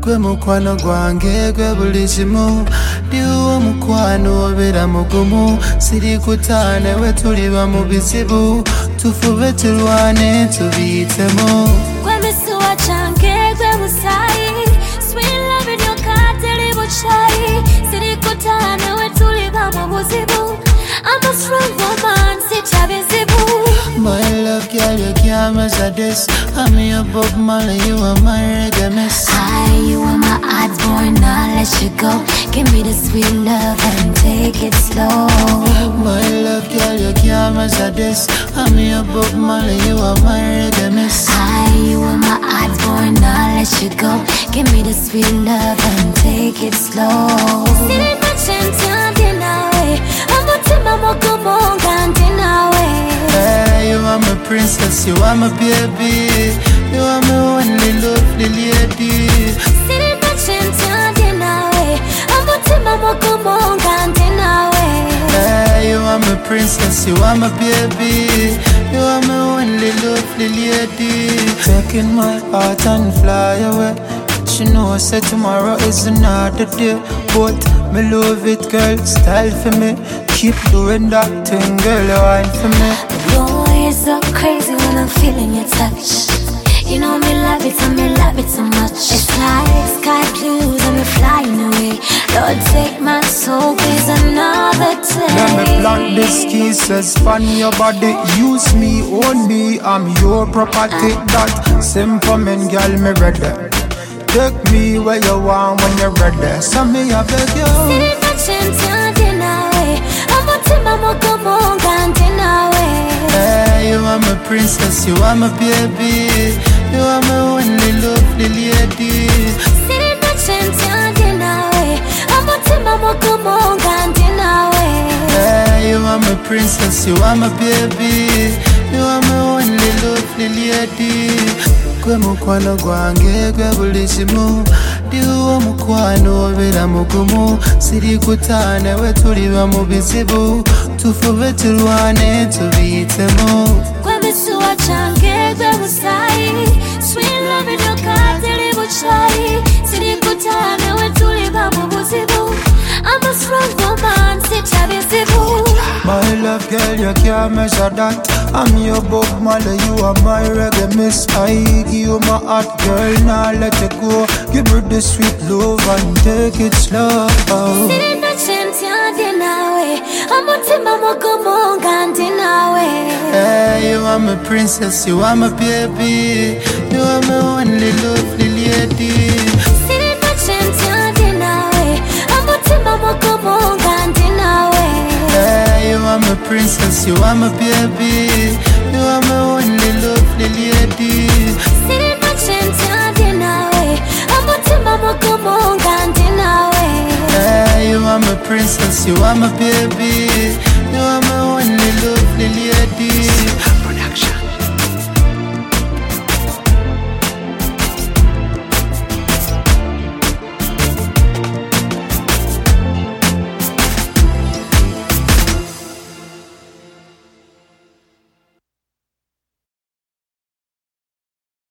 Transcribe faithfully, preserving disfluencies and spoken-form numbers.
Gwe mukwano gwange gwe buli kimu ndiwo mukwano obeera mugumu siri kutaane we tuliba mu bizibu tufube tulwane tubiyitemu Gwe misuwa kyange gwe musaayi Sweet love in your kateri buchayi siri kutaane we tuliba mu buzibu I'm a strong woman sitya bizibu My love girl you can't measure this I'm your Bob Marley you are my reggae miss I, you are my odds born, I'll let you go Give me the sweet love and take it slow My love girl you can't measure this I'm your Bob Marley you are my reggae miss I, you are my odds born, I'll let you go Give me the sweet love and take it slow Siri machenti nawe Amutima mokumonga nawe Hey, you are my princess, you are my baby You are my only lovely lady Siri machenti nawe Amutima mokumonga nawe Hey, you are my princess, you are my baby You are my only lovely lady Taking my heart and fly away She know say tomorrow is another day But me love it girl, style for me Keep doing that thing girl, you wine for me Boy, it's so crazy when I'm feeling your touch You know me love it and me love it so much It's like sky blues and me flying away Lord take my soul, please another day Let me plant this kisses on your body Use me, own me, I'm your property That simple man, girl, me ready Take me where you want when you're ready So me I beg you Siri machenti nawe Amutima mokumonga nawe Hey, you are my princess, you are my baby You are my only lovely lady Siri machenti nawe Amutima mokumonga nawe Hey, you are my princess, you are my baby You are my only lovely lady Gwe mukwano gwange gwe buli kimu ndiwo mukwano obeera mugumu siri kutaane we tuliba mu bizibu tufube tulwane tubiyitemu Gwe misuwa kyange gwe musaayi Sweet love in your kateri buchayi siri kutaane we tuliba mu buzibu I'm a strong woman sitya bizibu My love girl you can't measure that I'm your Bob Marley you are my reggae miss I give you my heart girl now let it go Give her the sweet love and take it slow Siri machenti nawe Amutima mokumonga nawe Hey, you are my princess, you are my baby You are my only lovely lady Siri machenti nawe Amutima mokumonga nawe Hey, you are my princess, you are my baby You are my only lovely lady Siri machenti nawe Amutima mokumonga nawe Hey, you are my princess, you are my baby